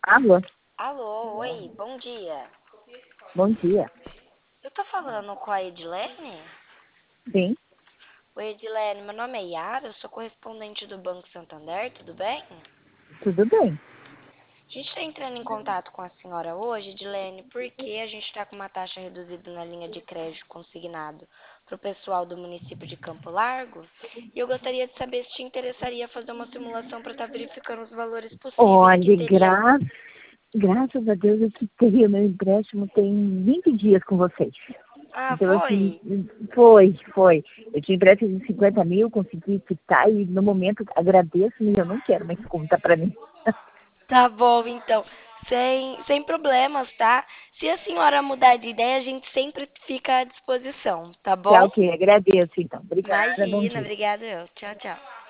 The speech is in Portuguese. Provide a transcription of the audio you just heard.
Alô, Alô, oi, bom dia. bom dia. Eu tô falando com a Edilene? Sim, Oi, Edilene, meu nome é Yara, eu sou correspondente do Banco Santander, tudo bem? tudo bem. A gente está entrando em contato com a senhora hoje, Edilene, porque a gente está com uma taxa reduzida na linha de crédito consignado para o pessoal do município de Campo Largo. E eu gostaria de saber se te interessaria fazer uma simulação para estar verificando os valores possíveis que Olha, teria. graças a Deus eu quitei o meu empréstimo tem 20 dias com vocês. Ah, Então, assim, foi? foi. Eu tinha empréstimo de 50 mil, consegui quitar e no momento agradeço, mas eu não quero mais conta para mim. Tá bom, então. Sem problemas, tá? Se a senhora mudar de ideia, a gente sempre fica à disposição, tá Tá bom? ok, agradeço então. Obrigada, bom Imagina, dia. obrigada eu. Tchau, tchau.